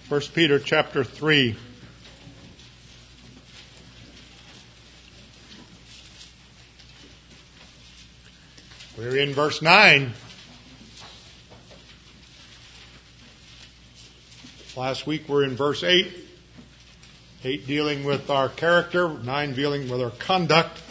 1 Peter chapter 3. We're in verse 9. Last week we're in verse 8. 8 dealing with our character, 9 dealing with our conduct.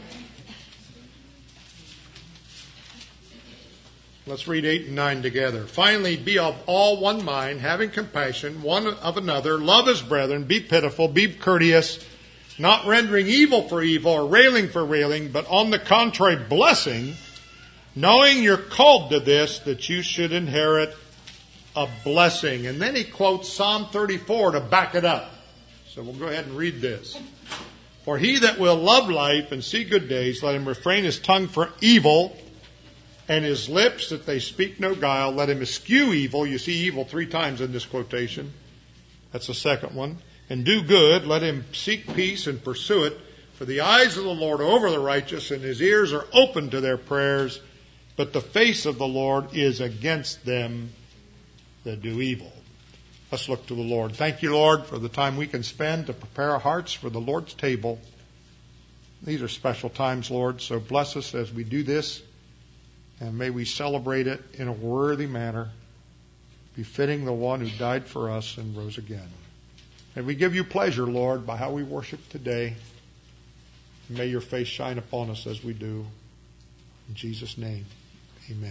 Let's read 8 and 9 together. Finally, be of all one mind, having compassion one of another, love as brethren, be pitiful, be courteous, not rendering evil for evil or railing for railing, but on the contrary, blessing, knowing you're called to this, that you should inherit a blessing. And then he quotes Psalm 34 to back it up. So we'll go ahead and read this. For he that will love life and see good days, let him refrain his tongue from evil, and his lips that they speak no guile. Let him eschew evil. You see evil 3 times in this quotation. That's the second one. And do good. Let him seek peace and pursue it. For the eyes of the Lord are over the righteous, and his ears are open to their prayers. But the face of the Lord is against them that do evil. Let's look to the Lord. Thank you, Lord, for the time we can spend to prepare our hearts for the Lord's table. These are special times, Lord, so bless us as we do this. And may we celebrate it in a worthy manner, befitting the one who died for us and rose again. And we give you pleasure, Lord, by how we worship today. May your face shine upon us as we do. In Jesus' name, amen.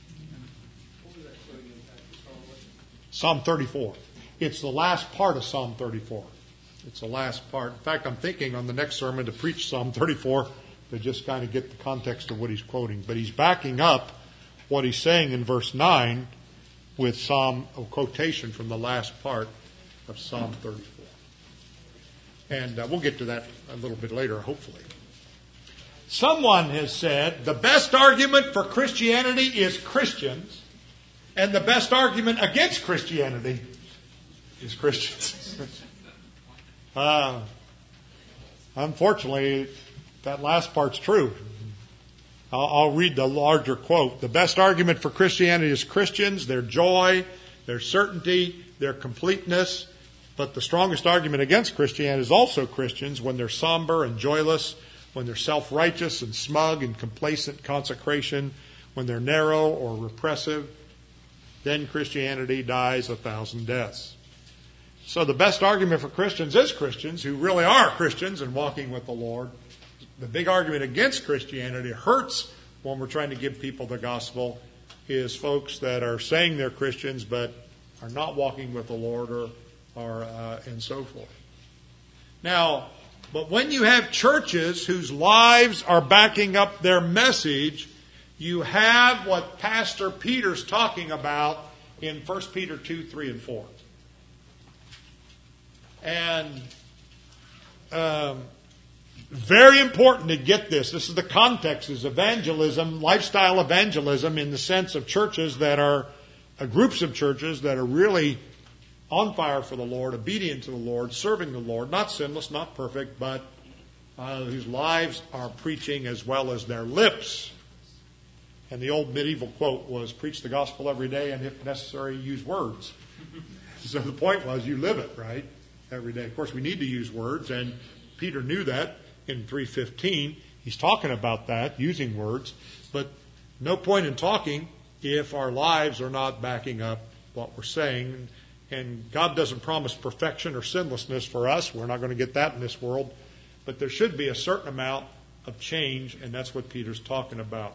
Psalm 34. It's the last part of Psalm 34. It's the last part. In fact, I'm thinking on the next sermon to preach Psalm 34 to just kind of get the context of what he's quoting. But he's backing up what he's saying in verse 9 with a quotation from the last part of Psalm 34. And we'll get to that a little bit later, hopefully. Someone has said the best argument for Christianity is Christians, and the best argument against Christianity is Christians. Unfortunately, that last part's true. I'll read the larger quote. The best argument for Christianity is Christians, their joy, their certainty, their completeness. But the strongest argument against Christianity is also Christians when they're somber and joyless, when they're self-righteous and smug and complacent consecration, when they're narrow or repressive. Then Christianity dies 1,000 deaths. So the best argument for Christians is Christians who really are Christians and walking with the Lord. The big argument against Christianity hurts when we're trying to give people the gospel is folks that are saying they're Christians but are not walking with the Lord and so forth. Now, but when you have churches whose lives are backing up their message, you have what Pastor Peter's talking about in 1 Peter 2, 3, and 4. And very important to get this. This is the context, is evangelism, lifestyle evangelism in the sense of churches that are, groups of churches that are really on fire for the Lord, obedient to the Lord, serving the Lord, not sinless, not perfect, but whose lives are preaching as well as their lips. And the old medieval quote was, preach the gospel every day and if necessary, use words. So the point was, you live it, right? Every day. Of course, we need to use words, and Peter knew that in 3:15. He's talking about that, using words. But no point in talking if our lives are not backing up what we're saying. And God doesn't promise perfection or sinlessness for us. We're not going to get that in this world. But there should be a certain amount of change, and that's what Peter's talking about.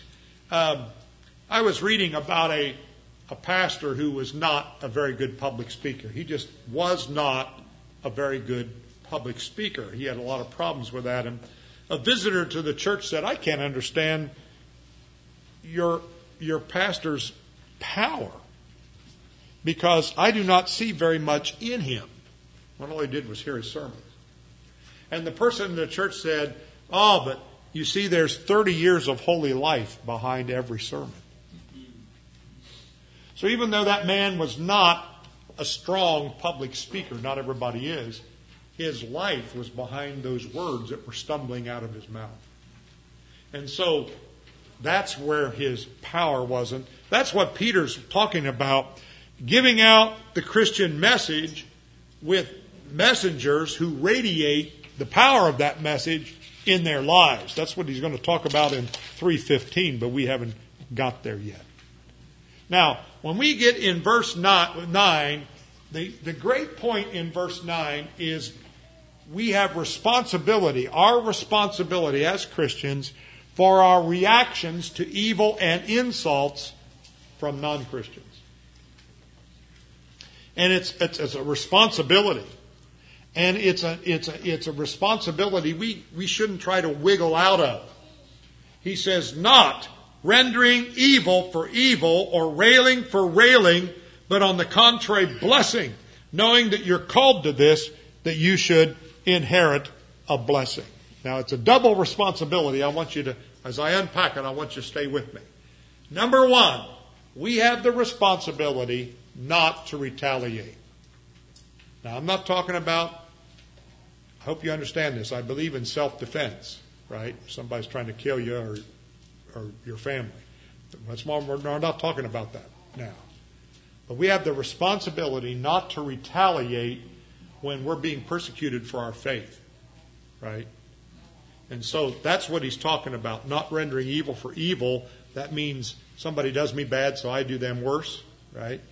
I was reading about a pastor who was not a very good public speaker. He just was not a very good public speaker. He had a lot of problems with that. And a visitor to the church said, I can't understand your pastor's power because I do not see very much in him. Well, all he did was hear his sermons. And the person in the church said, but you see, there's 30 years of holy life behind every sermon. So even though that man was not a strong public speaker, not everybody is, his life was behind those words that were stumbling out of his mouth. And so that's where his power wasn't. That's what Peter's talking about. giving out the Christian message with messengers who radiate the power of that message in their lives. That's what he's going to talk about in 3:15, but we haven't got there yet. Now, when we get in verse 9, the great point in verse 9 is we have responsibility, our responsibility as Christians, for our reactions to evil and insults from non-Christians. And it's a responsibility. And it's a responsibility we shouldn't try to wiggle out of. He says, not rendering evil for evil or railing for railing, but on the contrary, blessing, knowing that you're called to this, that you should inherit a blessing. Now, it's a double responsibility. I want you to, as I unpack it, I want you to stay with me. Number one, we have the responsibility not to retaliate. Now, I'm not talking about, I hope you understand this, I believe in self-defense, right? If somebody's trying to kill you or your family. We're not talking about that now. But we have the responsibility not to retaliate when we're being persecuted for our faith, right? And so that's what he's talking about, not rendering evil for evil. That means somebody does me bad, so I do them worse, right?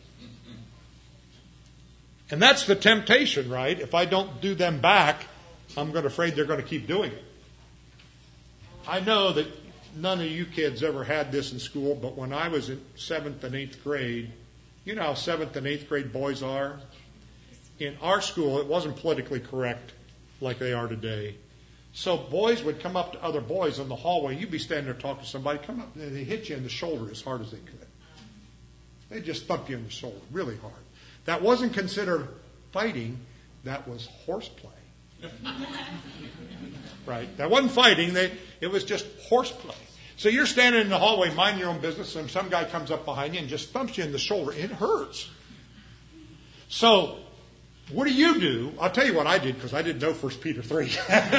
And that's the temptation, right? If I don't do them back, I'm afraid they're going to keep doing it. I know that none of you kids ever had this in school, but when I was in 7th and 8th grade, you know how 7th and 8th grade boys are? In our school, it wasn't politically correct like they are today. So boys would come up to other boys in the hallway. You'd be standing there talking to somebody, come up, and they hit you in the shoulder as hard as they could. They'd just thump you in the shoulder really hard. That wasn't considered fighting. That was horseplay. Right? That wasn't fighting. It was just horseplay. So you're standing in the hallway, minding your own business, and some guy comes up behind you and just thumps you in the shoulder. It hurts. So what do? I'll tell you what I did, because I didn't know 1 Peter 3.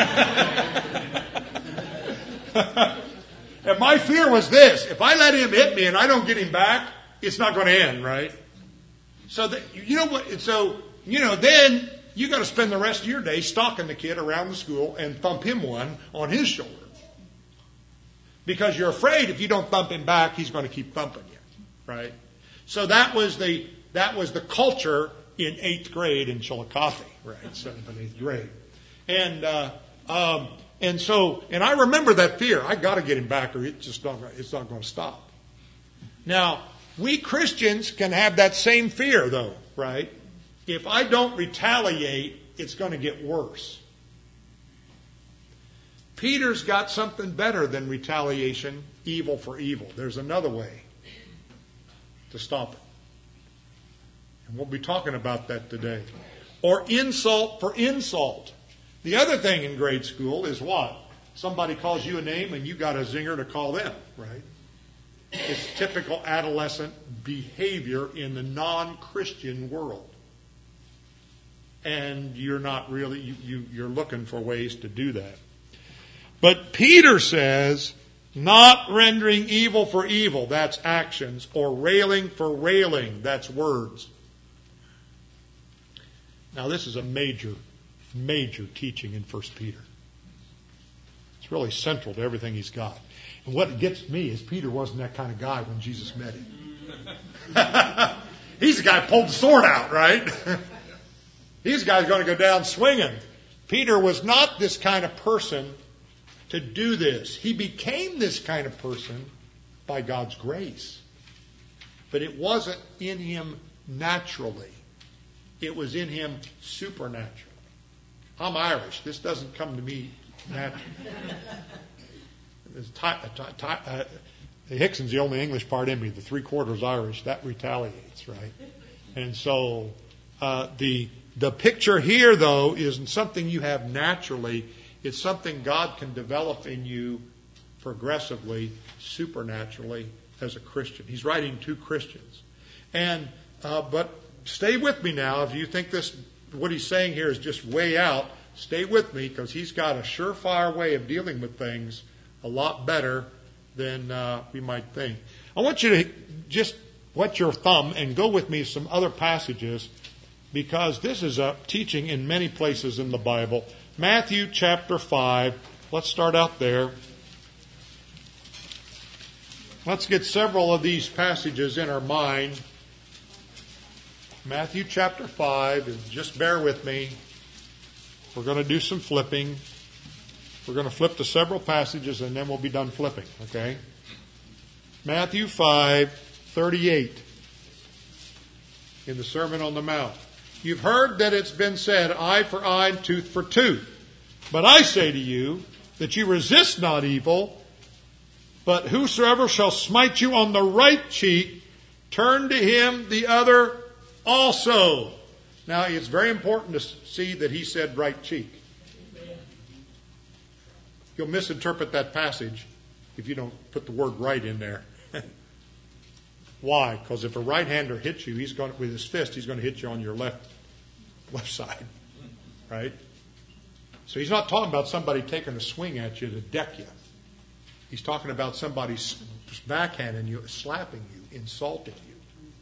And my fear was this: if I let him hit me and I don't get him back, it's not going to end, right? So you know what? So then you got to spend the rest of your day stalking the kid around the school and thump him one on his shoulder, because you're afraid if you don't thump him back, he's going to keep thumping you, right? So that was the culture in 8th grade in Chillicothe, right? 7th and 8th grade, and I remember that fear. I got to get him back, or it's not going to stop. Now, we Christians can have that same fear, though, right? If I don't retaliate, it's going to get worse. Peter's got something better than retaliation, evil for evil. There's another way to stop it. And we'll be talking about that today. Or insult for insult. The other thing in grade school is what? Somebody calls you a name and you got a zinger to call them, right? It's typical adolescent behavior in the non-Christian world. And you're not really, you're looking for ways to do that. But Peter says, not rendering evil for evil, that's actions, or railing for railing, that's words. Now this is a major teaching in 1 Peter. It's really central to everything he's got. And what gets me is Peter wasn't that kind of guy when Jesus met him. He's the guy who pulled the sword out, right? These guys are going to go down swinging. Peter was not this kind of person to do this. He became this kind of person by God's grace. But it wasn't in him naturally. It was in him supernaturally. I'm Irish. This doesn't come to me naturally. Hickson's the only English part in me. The 3/4 Irish. That retaliates, right? And so the picture here, though, isn't something you have naturally. It's something God can develop in you progressively, supernaturally, as a Christian. He's writing to Christians. But stay with me now. If you think what he's saying here is just way out, stay with me, because he's got a surefire way of dealing with things a lot better than we might think. I want you to just wet your thumb and go with me to some other passages, because this is a teaching in many places in the Bible. Matthew chapter 5. Let's start out there. Let's get several of these passages in our mind. Matthew chapter 5, and just bear with me. We're going to do some flipping. We're going to flip to several passages and then we'll be done flipping, okay? Matthew 5:38 in the Sermon on the Mount. You've heard that it's been said, eye for eye and tooth for tooth. But I say to you that you resist not evil, but whosoever shall smite you on the right cheek, turn to him the other also. Now, it's very important to see that he said right cheek. You'll misinterpret that passage if you don't put the word right in there. Why? Because if a right-hander hits you, he's going with his fist, he's going to hit you on your left side, right? So he's not talking about somebody taking a swing at you to deck you. He's talking about somebody backhanding you, slapping you, insulting you.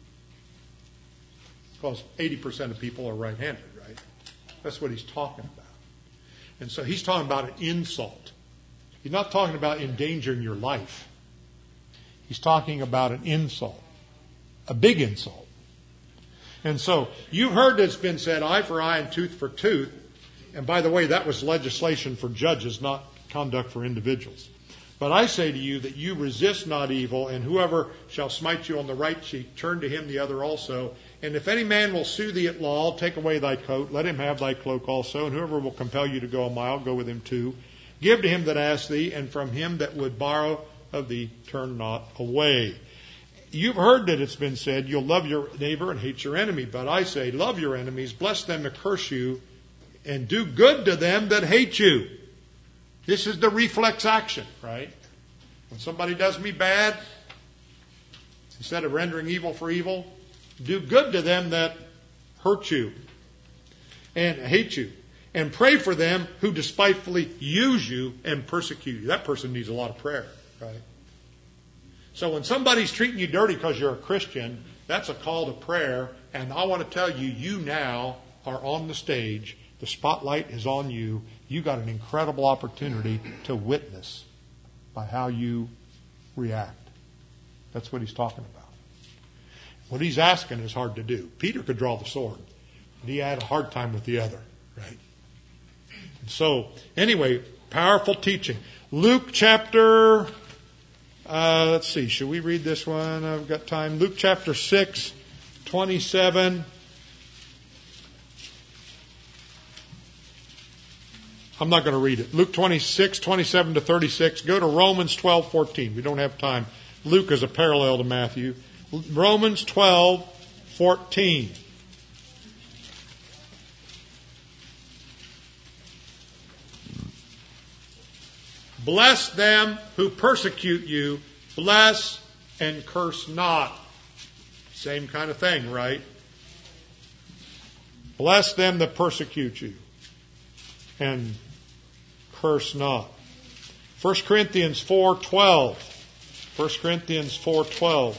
Because 80% of people are right-handed, right? That's what he's talking about. And so he's talking about an insult. He's not talking about endangering your life. He's talking about an insult, a big insult. And so you've heard it's been said, eye for eye and tooth for tooth. And by the way, that was legislation for judges, not conduct for individuals. But I say to you that you resist not evil, and whoever shall smite you on the right cheek, turn to him the other also. And if any man will sue thee at law, take away thy coat, let him have thy cloak also. And whoever will compel you to go a mile, go with him too. Give to him that asks thee, and from him that would borrow of thee, turn not away. You've heard that it's been said, you'll love your neighbor and hate your enemy. But I say, love your enemies, bless them that curse you, and do good to them that hate you. This is the reflex action, right? When somebody does me bad, instead of rendering evil for evil, do good to them that hurt you and hate you. And pray for them who despitefully use you and persecute you. That person needs a lot of prayer, right? So when somebody's treating you dirty because you're a Christian, that's a call to prayer. And I want to tell you, you now are on the stage. The spotlight is on you. You got an incredible opportunity to witness by how you react. That's what he's talking about. What he's asking is hard to do. Peter could draw the sword, but he had a hard time with the other, right? So, anyway, powerful teaching. Luke chapter, let's see, should we read this one? I've got time. Luke chapter 6, 27. I'm not going to read it. Luke 26, 27 to 36. Go to Romans 12, 14. We don't have time. Luke is a parallel to Matthew. Romans 12, 14. Bless them who persecute you. Bless and curse not. Same kind of thing, right? Bless them that persecute you. And curse not. 1 Corinthians 4:12. 1 Corinthians 4:12.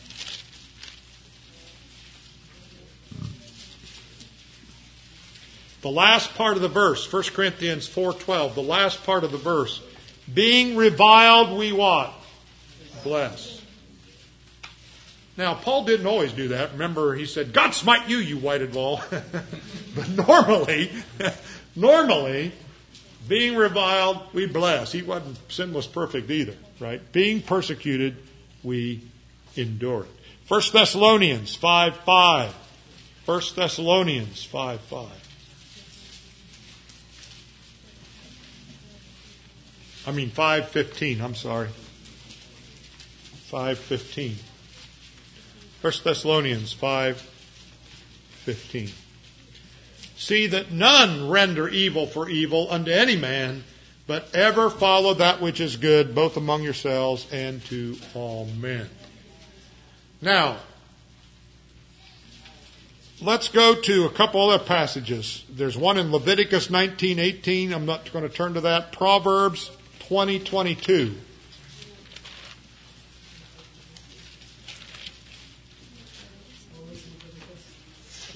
The last part of the verse, 1 Corinthians 4:12, the last part of the verse. Being reviled, we what? Bless. Now, Paul didn't always do that. Remember, he said, God smite you, you whited wall. But normally, being reviled, we bless. He wasn't sinless perfect either, right? Being persecuted, we endure it. 1 Thessalonians 5:5. 1 Thessalonians 5:5. I mean 5:15, I'm sorry. 5:15. 1 Thessalonians 5:15. See that none render evil for evil unto any man, but ever follow that which is good, both among yourselves and to all men. Now, let's go to a couple other passages. There's one in Leviticus 19:18. I'm not going to turn to that. Proverbs 20:22.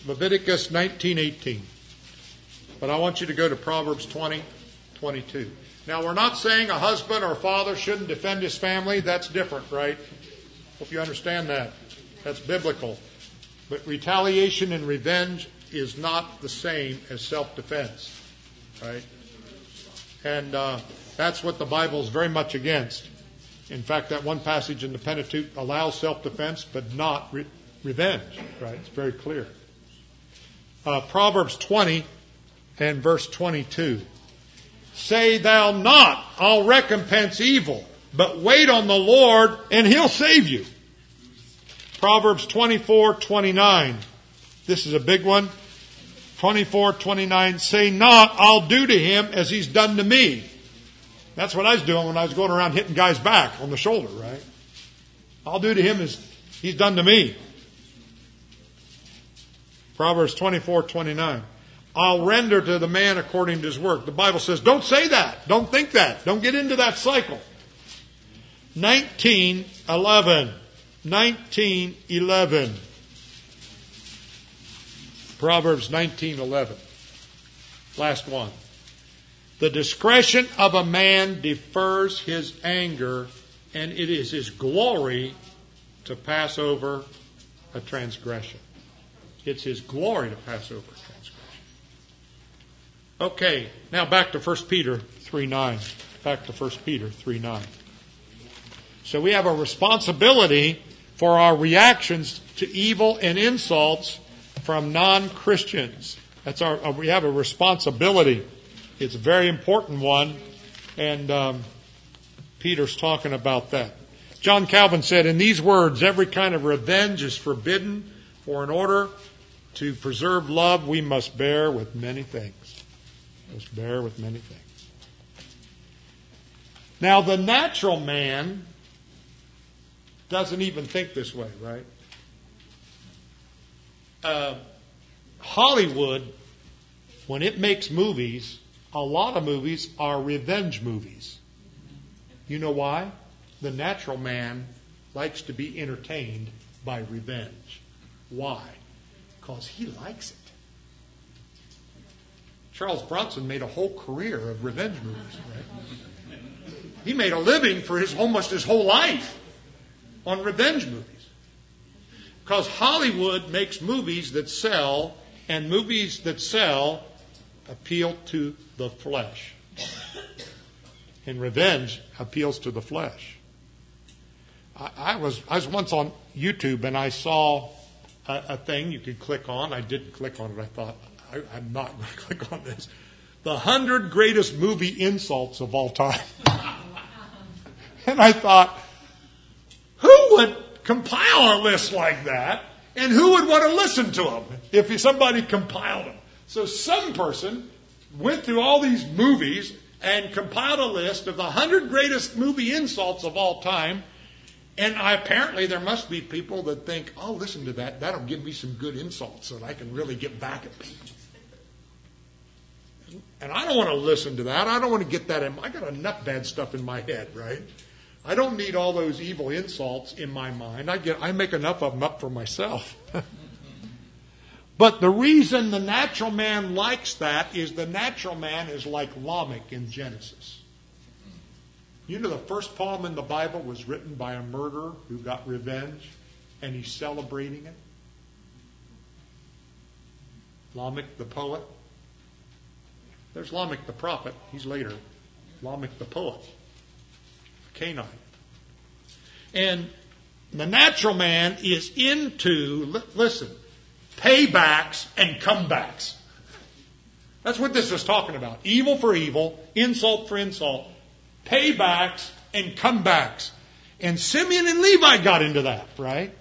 Leviticus 19:18. But I want you to go to Proverbs 20:22. Now, we're not saying a husband or father shouldn't defend his family. That's different, right? Hope you understand that. That's biblical. But retaliation and revenge is not the same as self-defense, right? And that's what the Bible is very much against. In fact, that one passage in the Pentateuch allows self-defense, but not revenge, right? It's very clear. Proverbs 20 and verse 22. Say thou not, I'll recompense evil, but wait on the Lord, and He'll save you. Proverbs 24:29. This is a big one. 24:29. Say not, I'll do to him as he's done to me. That's what I was doing when I was going around hitting guys back on the shoulder, right? I'll do to him as he's done to me. Proverbs 24:29. I'll render to the man according to his work. The Bible says, don't say that. Don't think that. Don't get into that cycle. 19:11. 19:11. Proverbs 19:11. Last one. The discretion of a man defers his anger, and it is his glory to pass over a transgression. It's his glory to pass over a transgression. Okay, now back to 1 Peter 3:9. Back to 1 Peter 3:9. So we have a responsibility for our reactions to evil and insults from non-Christians. We have a responsibility. It's a very important one, and Peter's talking about that. John Calvin said, in these words, every kind of revenge is forbidden, for in order to preserve love, we must bear with many things. Must bear with many things. Now, the natural man doesn't even think this way, right? Hollywood, when it makes movies, a lot of movies are revenge movies. You know why? The natural man likes to be entertained by revenge. Why? Because he likes it. Charles Bronson made a whole career of revenge movies, right? He made a living for almost his whole life on revenge movies. Because Hollywood makes movies that sell, and movies that sell appeal to the flesh. And revenge appeals to the flesh. I was once on YouTube and I saw a thing you could click on. I didn't click on it. I thought, I'm not going to click on this. The 100 greatest movie insults of all time. And I thought, who would compile a list like that? And who would want to listen to them if somebody compiled them? So some person went through all these movies and compiled a list of the 100 greatest movie insults of all time. And apparently there must be people that think, oh, listen to that. That'll give me some good insults so that I can really get back at people. And I don't want to listen to that. I don't want to get that in. I got enough bad stuff in my head, right? I don't need all those evil insults in my mind. I make enough of them up for myself. But the reason the natural man likes that is the natural man is like Lamech in Genesis. You know the first poem in the Bible was written by a murderer who got revenge, and he's celebrating it. Lamech the poet. There's Lamech the prophet. He's later. Lamech the poet. Canine. And the natural man is into, listen, paybacks and comebacks. That's what this is talking about. Evil for evil, insult for insult, paybacks and comebacks. And Simeon and Levi got into that, right?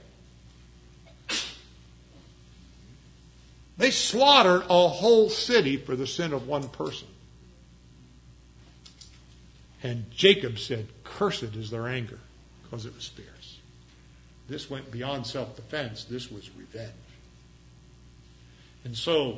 They slaughtered a whole city for the sin of one person. And Jacob said, cursed is their anger, because it was fierce. This went beyond self-defense. This was revenge. And so,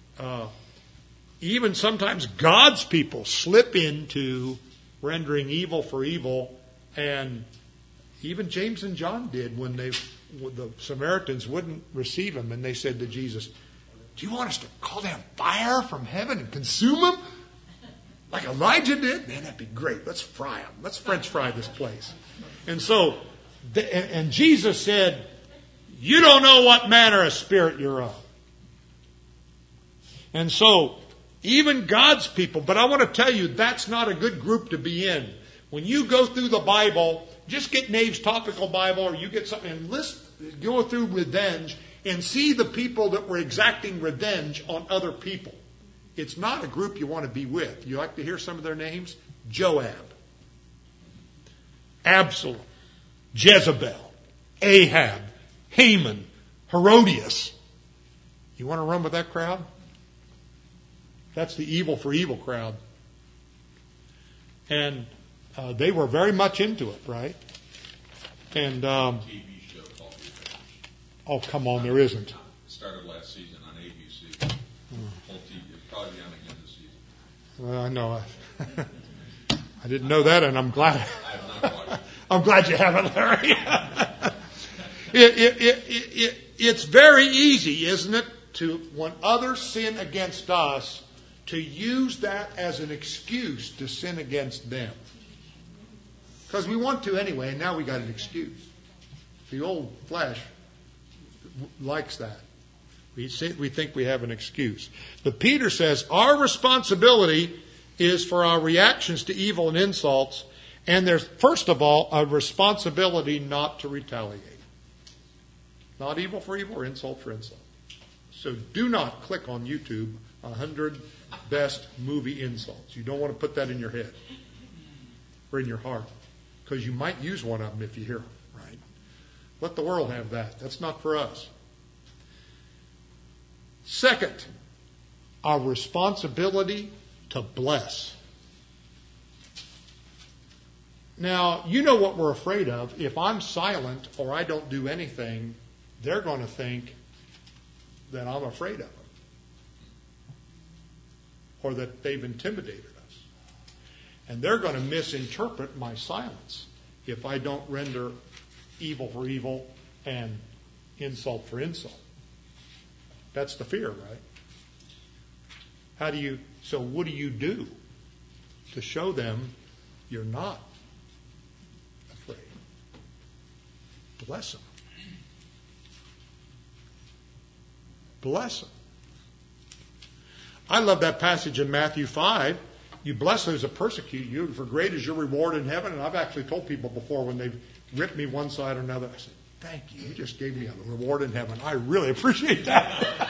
even sometimes God's people slip into rendering evil for evil, and even James and John did when the Samaritans wouldn't receive him, and they said to Jesus, Do you want us to call down fire from heaven and consume them? Like Elijah did? Man, that'd be great. Let's fry them. Let's French fry this place. And so, and Jesus said, you don't know what manner of spirit you're of. And so, even God's people, but I want to tell you, that's not a good group to be in. When you go through the Bible, just get Nave's Topical Bible, or you get something and go through revenge and see the people that were exacting revenge on other people. It's not a group you want to be with. You like to hear some of their names? Joab, Absalom, Jezebel, Ahab, Haman, Herodias. You want to run with that crowd? That's the evil for evil crowd. And they were very much into it, right? And TV show called Revenge. Oh, come on, there isn't. It started last season on ABC. Whole TV. It'll probably be on again this season. Well, I know. I didn't know that, and I'm glad. I have not watched it. I'm glad you haven't, Larry. It's very easy, isn't it, to when others sin against us, to use that as an excuse to sin against them. Because we want to anyway, and now we got an excuse. The old flesh likes that. We think we have an excuse. But Peter says our responsibility is for our reactions to evil and insults, and there's, first of all, a responsibility not to retaliate. Not evil for evil or insult for insult. So do not click on YouTube 100 best movie insults. You don't want to put that in your head or in your heart, because you might use one of them if you hear them, right? Let the world have that. That's not for us. Second, our responsibility to bless. Now, you know what we're afraid of. If I'm silent or I don't do anything, they're going to think that I'm afraid of them, or that they've intimidated us. And they're going to misinterpret my silence if I don't render evil for evil and insult for insult. That's the fear, right? So what do you do to show them you're not afraid? Bless them. Bless them. I love that passage in Matthew 5. You bless those that persecute you, for great is your reward in heaven. And I've actually told people before when they've ripped me one side or another, I said, thank you. You just gave me a reward in heaven. I really appreciate that.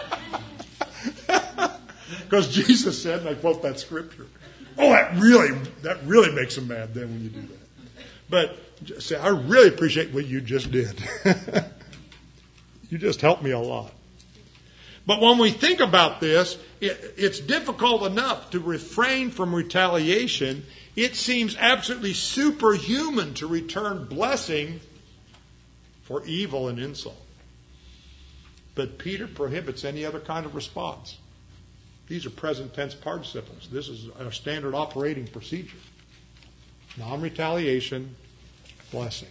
Because Jesus said, and I quote that scripture, oh, that really makes them mad then when you do that. But say, I really appreciate what you just did. You just helped me a lot. But when we think about this, it's difficult enough to refrain from retaliation. It seems absolutely superhuman to return blessing for evil and insult. But Peter prohibits any other kind of response. These are present tense participles. This is a standard operating procedure. Non-retaliation, blessing.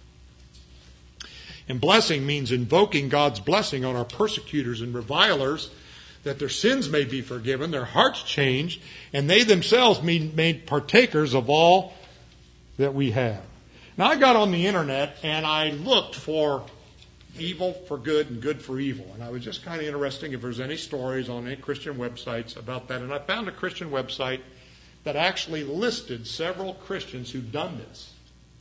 And blessing means invoking God's blessing on our persecutors and revilers, that their sins may be forgiven, their hearts changed, and they themselves be made partakers of all that we have. Now, I got on the internet and I looked for evil for good and good for evil. And I was just kind of interested if there's any stories on any Christian websites about that. And I found a Christian website that actually listed several Christians who've done this.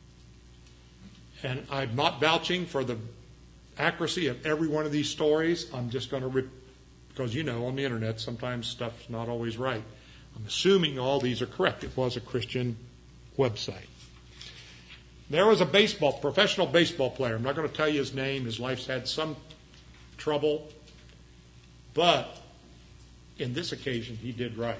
And I'm not vouching for the accuracy of every one of these stories. I'm just going to, because you know, on the internet, sometimes stuff's not always right. I'm assuming all these are correct. It was a Christian website. There was a professional baseball player. I'm not going to tell you his name. His life's had some trouble. But in this occasion, he did right.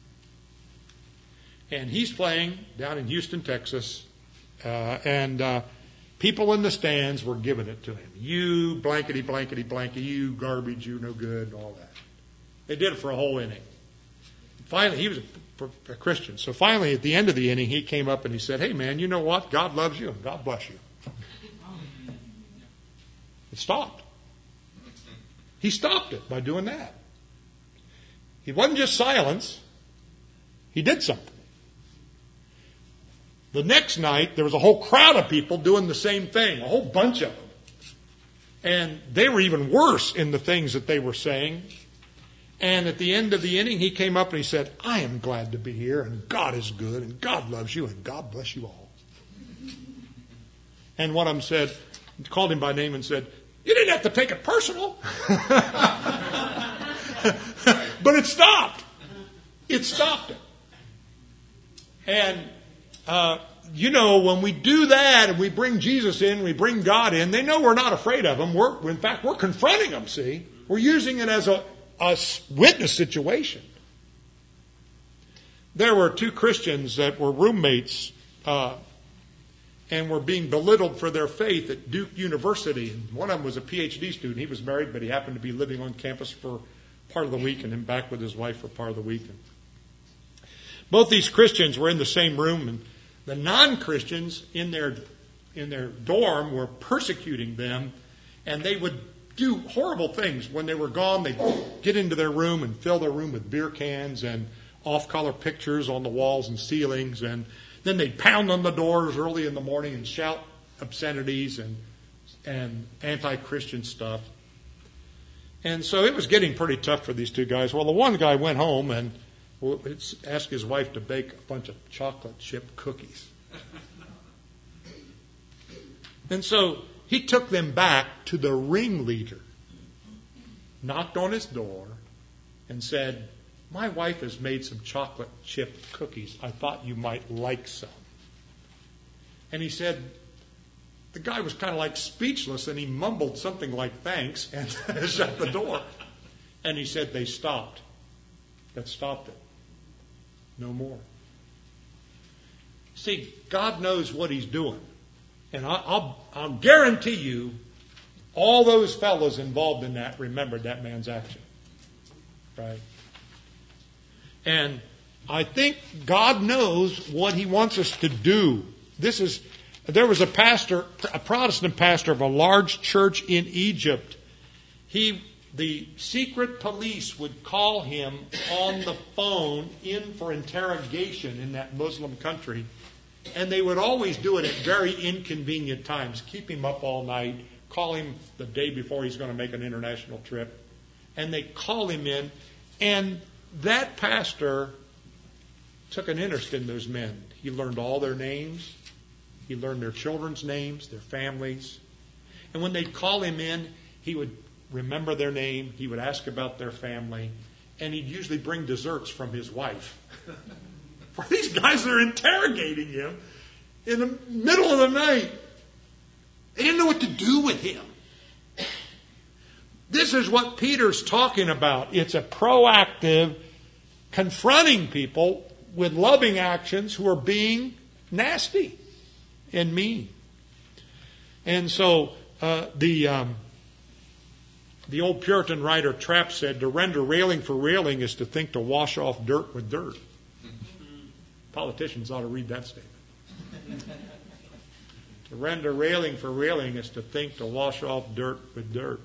And he's playing down in Houston, Texas. And people in the stands were giving it to him. You blankety, blankety, blankety, you garbage, you no good, and all that. They did it for a whole inning. Finally, he was a Christian. So finally, at the end of the inning, he came up and he said, hey, man, you know what? God loves you and God bless you. It stopped. He stopped it by doing that. It wasn't just silence. He did something. The next night, there was a whole crowd of people doing the same thing, a whole bunch of them. And they were even worse in the things that they were saying. And at the end of the inning, he came up and he said, I am glad to be here, and God is good, and God loves you, and God bless you all. And one of them said, called him by name and said, you didn't have to take it personal. But it stopped. It stopped it. And, when we do that and we bring Jesus in, we bring God in, they know we're not afraid of them. In fact, we're confronting them, see. We're using it as a witness situation. There were two Christians that were roommates and were being belittled for their faith at Duke University. And one of them was a PhD student. He was married, but he happened to be living on campus for part of the week and then back with his wife for part of the week. And both these Christians were in the same room, and the non-Christians in their dorm were persecuting them, and they would do horrible things. When they were gone, they'd get into their room and fill their room with beer cans and off-color pictures on the walls and ceilings, and then they'd pound on the doors early in the morning and shout obscenities and anti-Christian stuff. And so it was getting pretty tough for these two guys. Well, the one guy went home and asked his wife to bake a bunch of chocolate chip cookies. And so he took them back to the ringleader, knocked on his door, and said, my wife has made some chocolate chip cookies. I thought you might like some. And he said, the guy was kind of like speechless, and he mumbled something like thanks and shut the door. And he said they stopped. That stopped it. No more. See, God knows what he's doing. And I'll guarantee you, all those fellows involved in that remembered that man's action. Right? And I think God knows what he wants us to do. There was a Protestant pastor of a large church in Egypt. The secret police would call him on the phone in for interrogation in that Muslim country. And they would always do it at very inconvenient times. Keep him up all night. Call him the day before he's going to make an international trip. And they call him in. And that pastor took an interest in those men. He learned all their names. He learned their children's names, their families. And when they'd call him in, he would remember their name. He would ask about their family. And he'd usually bring desserts from his wife. For these guys that are interrogating him in the middle of the night. They didn't know what to do with him. This is what Peter's talking about. It's a proactive confronting people with loving actions who are being nasty and mean. And so the old Puritan writer Trapp said, to render railing for railing is to think to wash off dirt with dirt. Politicians ought to read that statement. To render railing for railing is to think to wash off dirt with dirt.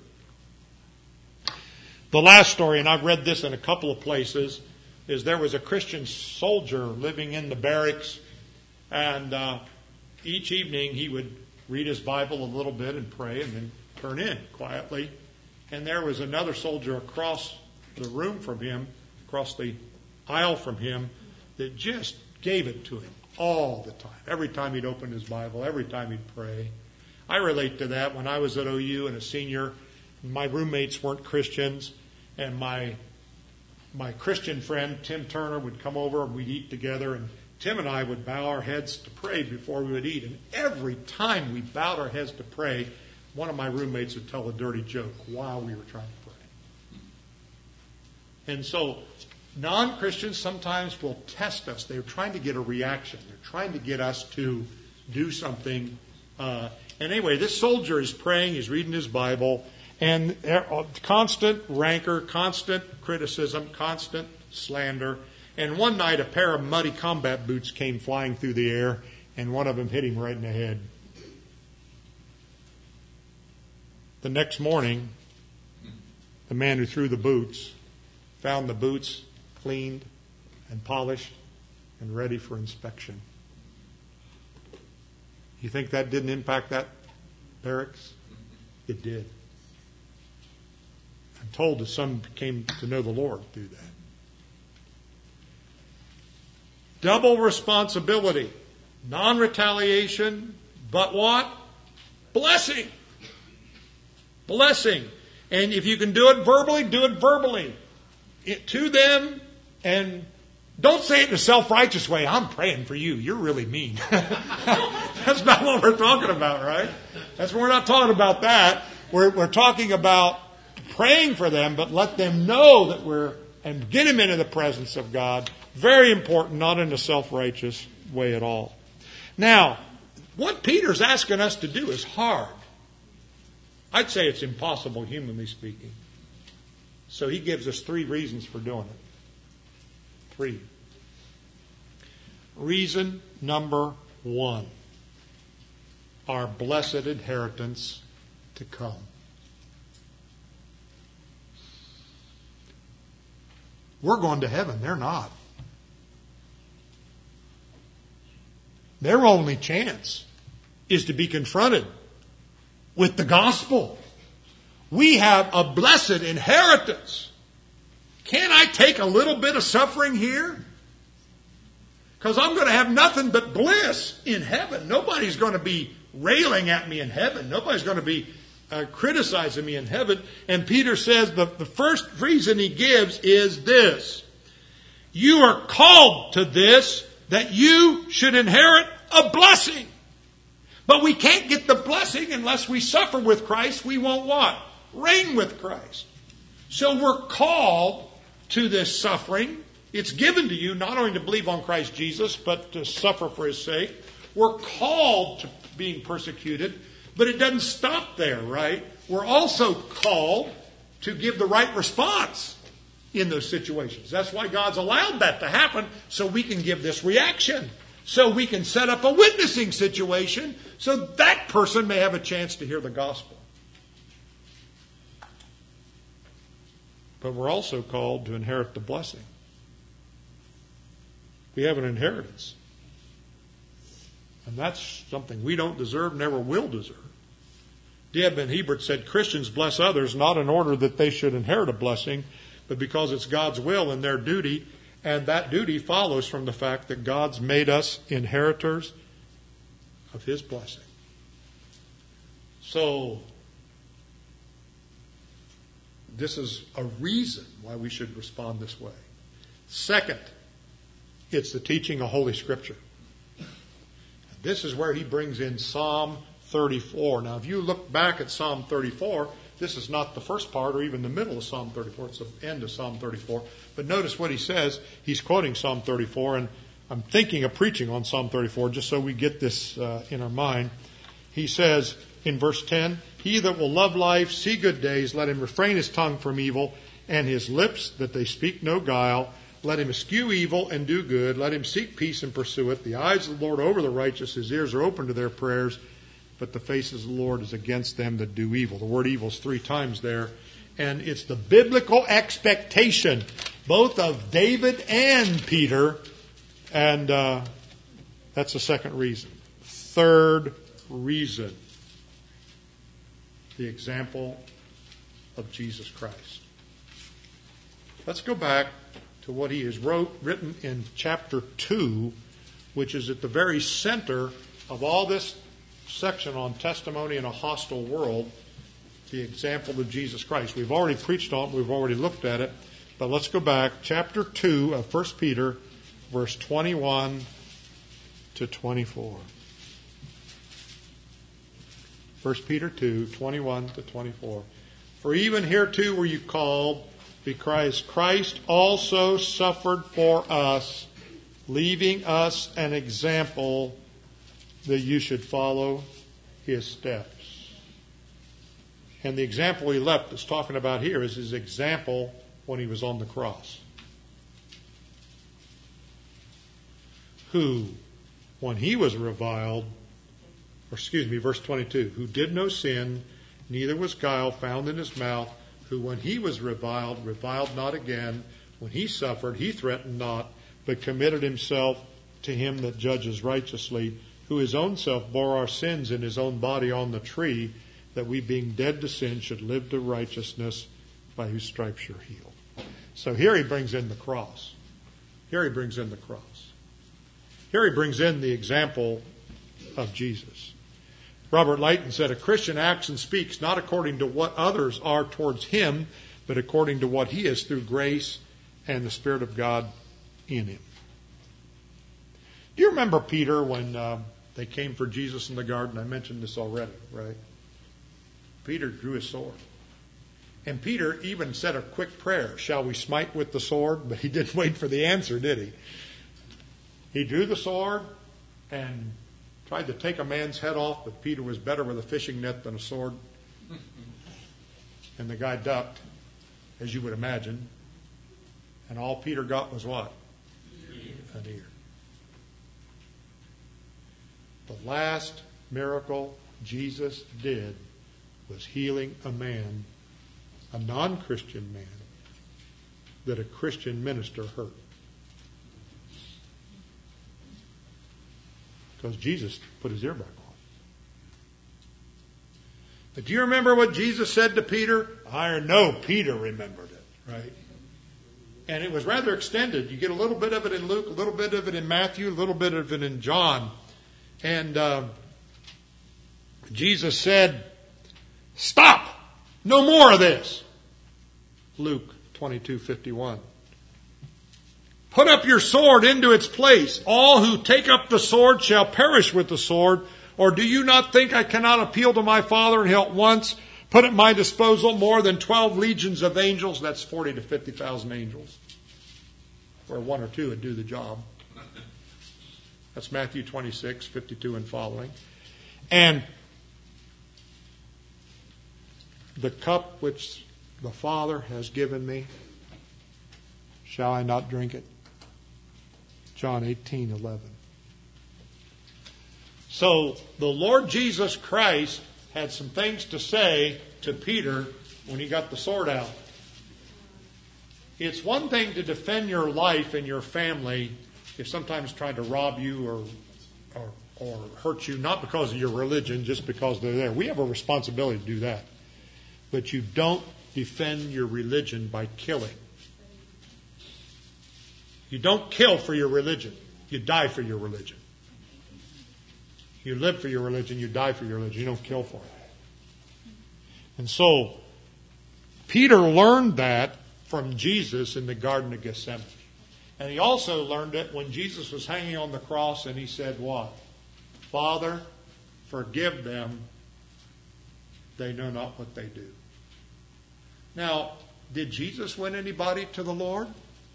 The last story, and I've read this in a couple of places, is there was a Christian soldier living in the barracks, and each evening he would read his Bible a little bit and pray and then turn in quietly. And there was another soldier across the room from him, across the aisle from him, that just gave it to him all the time. Every time he'd open his Bible, every time he'd pray. I relate to that. When I was at OU and a senior, my roommates weren't Christians, and my Christian friend, Tim Turner, would come over and we'd eat together, and Tim and I would bow our heads to pray before we would eat. And every time we bowed our heads to pray, one of my roommates would tell a dirty joke while we were trying to pray. And so non-Christians sometimes will test us. They're trying to get a reaction. They're trying to get us to do something. And anyway, this soldier is praying, he's reading his Bible, and constant rancor, constant criticism, constant slander. And one night a pair of muddy combat boots came flying through the air, and one of them hit him right in the head. The next morning, the man who threw the boots found the boots cleaned and polished and ready for inspection. You think that didn't impact that barracks? It did. I'm told that some came to know the Lord through that. Double responsibility. Non-retaliation, but what? Blessing. Blessing. And if you can do it verbally, do it verbally. To them, and don't say it in a self-righteous way. I'm praying for you. You're really mean. That's not what we're talking about, right? We're not talking about that. We're talking about praying for them, but let them know that and get them into the presence of God. Very important, not in a self-righteous way at all. Now, what Peter's asking us to do is hard. I'd say it's impossible, humanly speaking. So he gives us 3 reasons for doing it. 3. Reason number 1. Our blessed inheritance to come. We're going to heaven. They're not. Their only chance is to be confronted with the gospel. We have a blessed inheritance. Can't I take a little bit of suffering here? Because I'm going to have nothing but bliss in heaven. Nobody's going to be railing at me in heaven. Nobody's going to be criticizing me in heaven. And Peter says the first reason he gives is this. You are called to this, that you should inherit a blessing. But we can't get the blessing unless we suffer with Christ. We won't what? Reign with Christ. So we're called to this suffering. It's given to you not only to believe on Christ Jesus, but to suffer for His sake. We're called to being persecuted, but it doesn't stop there, right? We're also called to give the right response in those situations. That's why God's allowed that to happen, so we can give this reaction. So we can set up a witnessing situation so that person may have a chance to hear the gospel. But we're also called to inherit the blessing. We have an inheritance. And that's something we don't deserve, never will deserve. D. Edmund Hebert said, Christians bless others not in order that they should inherit a blessing, but because it's God's will and their duty. And that duty follows from the fact that God's made us inheritors of His blessing. So, this is a reason why we should respond this way. Second, it's the teaching of Holy Scripture. This is where he brings in Psalm 34. Now, if you look back at Psalm 34, this is not the first part or even the middle of Psalm 34. It's the end of Psalm 34. But notice what he says. He's quoting Psalm 34, and I'm thinking of preaching on Psalm 34 just so we get this in our mind. He says in verse 10, He that will love life, see good days, let him refrain his tongue from evil, and his lips that they speak no guile. Let him eschew evil and do good. Let him seek peace and pursue it. The eyes of the Lord are over the righteous. His ears are open to their prayers. But the face of the Lord is against them that do evil. The word evil is 3 times there. And it's the biblical expectation, both of David and Peter. And that's the second reason. Third reason. The example of Jesus Christ. Let's go back to what he has written in chapter 2, which is at the very center of all this section on testimony in a hostile world, the example of Jesus Christ. We've already preached on it, we've already looked at it, but let's go back. Chapter 2 of 1 Peter, verse 21 to 24. 1 Peter 2, 21 to 24. For even hereto were you called, because Christ also suffered for us, leaving us an example that you should follow His steps. And the example he left that's talking about here is His example when He was on the cross. Who, when He was reviled, verse 22, who did no sin, neither was guile found in His mouth, who when He was reviled, reviled not again. when he suffered, he threatened not, but committed himself to him that judges righteously, who his own self bore our sins in his own body on the tree, that we being dead to sin should live to righteousness, by whose stripes you're healed. So here he brings in the cross. Here he brings in the cross. Here he brings in the example of Jesus. Robert Lighton said, a Christian acts and speaks not according to what others are towards him, but according to what he is through grace and the Spirit of God in him. Do you remember Peter when they came for Jesus in the garden? I mentioned this already, right? Peter drew his sword. And Peter even said a quick prayer, shall we smite with the sword? But he didn't wait for the answer, did he? He drew the sword and tried to take a man's head off, but Peter was better with a fishing net than a sword. And the guy ducked, as you would imagine. And all Peter got was what? An ear. The last miracle Jesus did was healing a man, a non-Christian man, that a Christian minister hurt. Because Jesus put his ear back on. But do you remember what Jesus said to Peter? I know Peter remembered it, right? And it was rather extended. You get a little bit of it in Luke, a little bit of it in Matthew, a little bit of it in John. And Jesus said, stop! No more of this. Luke 22:51. Put up your sword into its place. All who take up the sword shall perish with the sword. Or do you not think I cannot appeal to my Father and he'll at once put at my disposal more than 12 legions of angels? That's 40 to 50,000 angels. Where one or two would do the job. That's Matthew 26:52 and following. And the cup which the Father has given me, shall I not drink it? John 18:11. So the Lord Jesus Christ had some things to say to Peter when he got the sword out. It's one thing to defend your life and your family if sometimes trying to rob you or hurt you, not because of your religion, just because they're there. We have a responsibility to do that. But you don't defend your religion by killing. You don't kill for your religion. You die for your religion. You live for your religion. You die for your religion. You don't kill for it. And so, Peter learned that from Jesus in the Garden of Gethsemane. And he also learned it when Jesus was hanging on the cross and he said what? Father, forgive them. They know not what they do. Now, did Jesus win anybody to the Lord?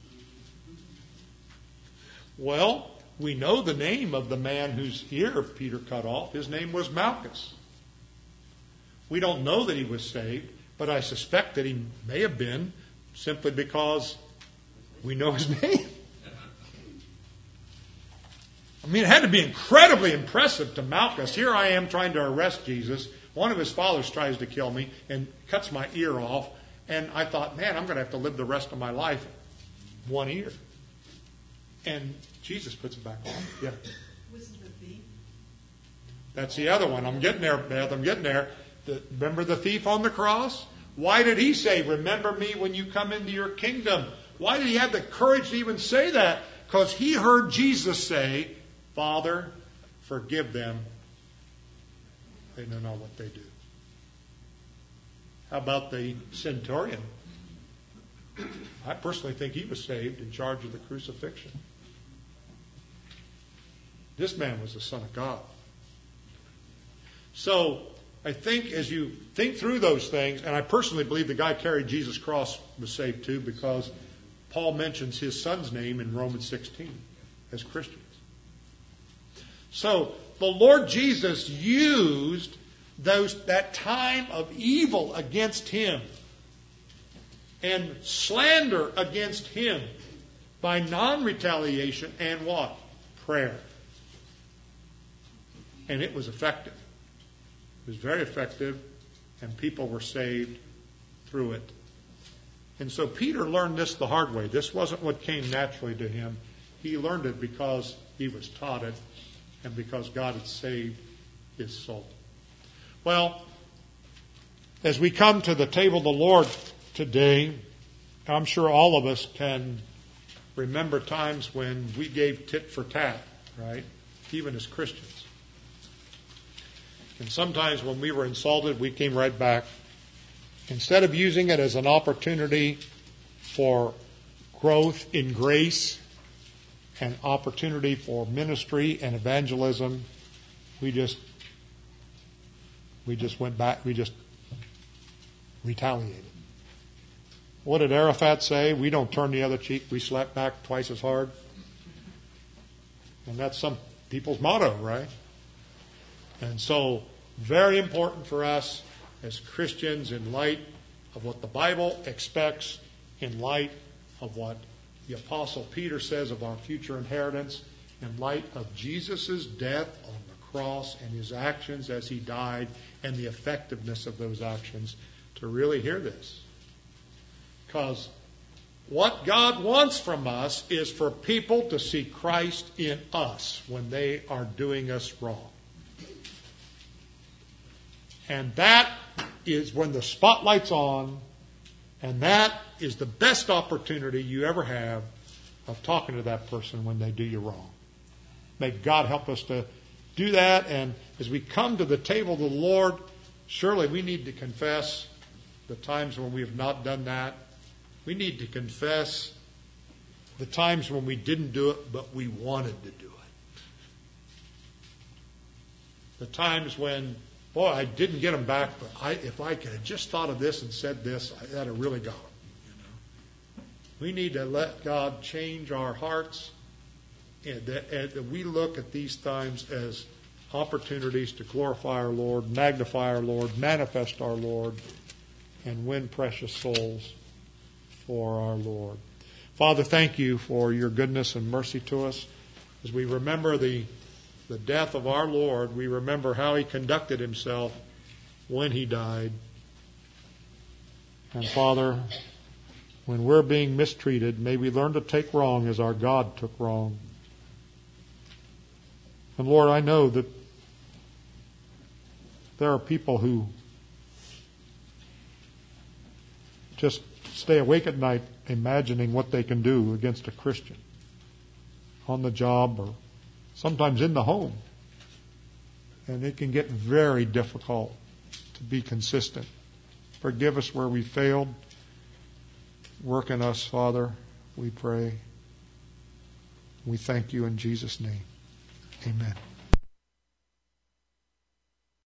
Well, we know the name of the man whose ear Peter cut off. His name was Malchus. We don't know that he was saved, but I suspect that he may have been simply because we know his name. I mean, it had to be incredibly impressive to Malchus. Here I am trying to arrest Jesus. One of his followers tries to kill me and cuts my ear off. And I thought, man, I'm going to have to live the rest of my life one ear. And Jesus puts it back on. Yeah. Was it the thief? That's the other one. I'm getting there, Beth. I'm getting there. Remember the thief on the cross? Why did he say, remember me when you come into your kingdom? Why did he have the courage to even say that? Because he heard Jesus say, Father, forgive them. They know not what they do. How about the centurion? I personally think he was saved in charge of the crucifixion. This man was the Son of God. So I think as you think through those things, and I personally believe the guy carried Jesus' cross was saved too, because Paul mentions his son's name in Romans 16 as Christians. So the Lord Jesus used that time of evil against him and slander against him by non-retaliation and what? Prayer. And it was effective. It was very effective, and people were saved through it. And so Peter learned this the hard way. This wasn't what came naturally to him. He learned it because he was taught it and because God had saved his soul. Well, as we come to the table of the Lord today, I'm sure all of us can remember times when we gave tit for tat, right? Even as Christians. And sometimes when we were insulted, we came right back. Instead of using it as an opportunity for growth in grace and opportunity for ministry and evangelism, we just went back, we just retaliated. What did Arafat say? We don't turn the other cheek, we slap back twice as hard. And that's some people's motto, right? And so, very important for us as Christians in light of what the Bible expects, in light of what the Apostle Peter says of our future inheritance, in light of Jesus' death on the cross and his actions as he died and the effectiveness of those actions, to really hear this. Because what God wants from us is for people to see Christ in us when they are doing us wrong. And that is when the spotlight's on, and that is the best opportunity you ever have of talking to that person when they do you wrong. May God help us to do that, and as we come to the table of the Lord, surely we need to confess the times when we have not done that. We need to confess the times when we didn't do it, but we wanted to do it. The times when, boy, I didn't get them back, but if I could have just thought of this and said this, I'd have really got them. We need to let God change our hearts, and that we look at these times as opportunities to glorify our Lord, magnify our Lord, manifest our Lord, and win precious souls for our Lord. Father, thank you for your goodness and mercy to us. As we remember the death of our Lord, we remember how he conducted himself when he died. And Father, when we're being mistreated, may we learn to take wrong as our God took wrong. And Lord, I know that there are people who just stay awake at night imagining what they can do against a Christian on the job or sometimes in the home. And it can get very difficult to be consistent. Forgive us where we failed. Work in us, Father, we pray. We thank you in Jesus' name. Amen.